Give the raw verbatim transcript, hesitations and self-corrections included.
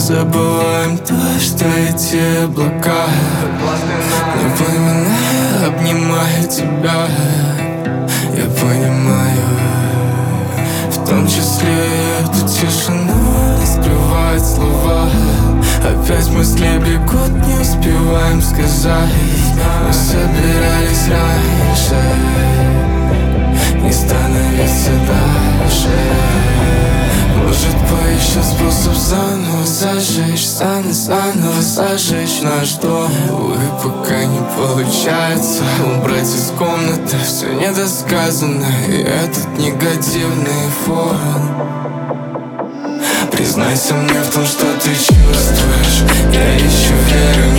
забываем то, что эти облака. Напоминаю, обнимаю тебя. Я понимаю, в том числе эту тишину не скрывают слова. Опять мысли бегут, не успеваем сказать. Мы собирались раньше, не становиться дальше. Может, поищем способ заново зажечь, заново, заново зажечь наш дом. Увы, пока не получается убрать из комнаты все недосказанное и этот негативный фон. Признайся мне в том, что ты чувствуешь. Я ищу веру,